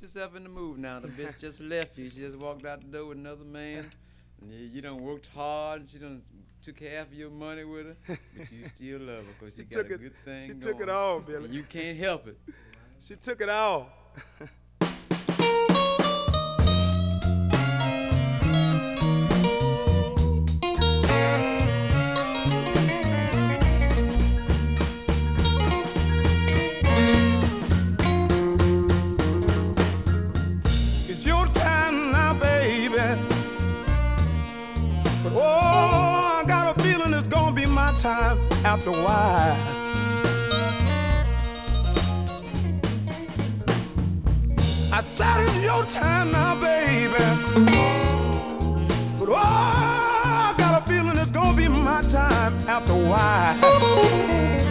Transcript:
yourself in the mood now. The bitch just left you. She just walked out the door with another man. And you done worked hard. She done took half of your money with her. But you still love her because she got a good thing She going. took it all, Billy. And you can't help it. She took it all. It's your time now, baby. But oh, I got a feeling it's gonna be my time after a while. I said it's your time now, baby. But oh, I got a feeling it's gonna be my time after a while.